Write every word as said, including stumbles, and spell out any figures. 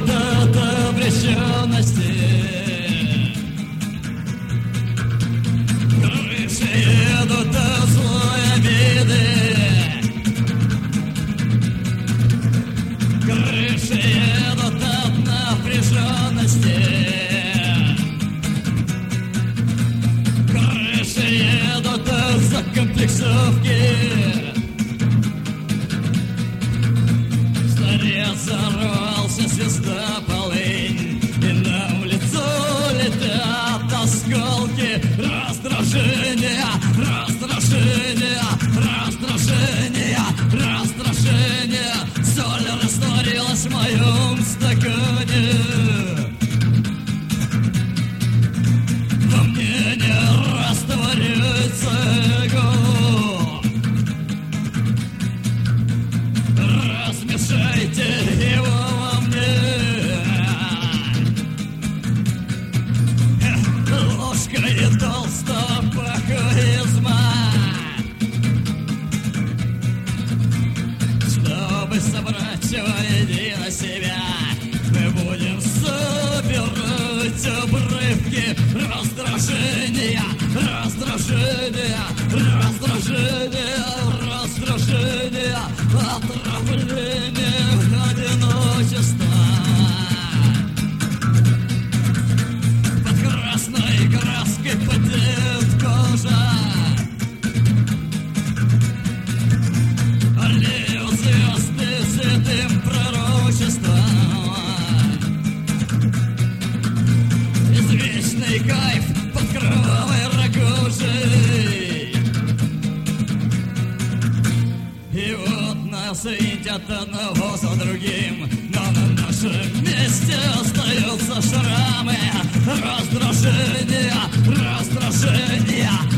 едут от обреченности, крыши едут от злой обиды, крыши едут от напряженности, крыши едут от закомплексовки. Зарвался звезда полынь, и нам в лицо летят осколки раздражения, раздражения, раздражения, раздражения. Соль растворилась в моем стакане, во мне не растворяется эго. Размешайте его во мне, ложкой толстого пахуизма, чтобы собрать воедино себя. Мы будем собирать обрывки раздражения, раздражения, раздражения, раздражения, отравления одиночества. Под красной краской потеет кожа, аллеют звезды святым пророчеством. Извечный кайф под кровавой рогожей. И вот нас видят одного за другим, но на нашем месте остаются шрамы раздражения, раздражения,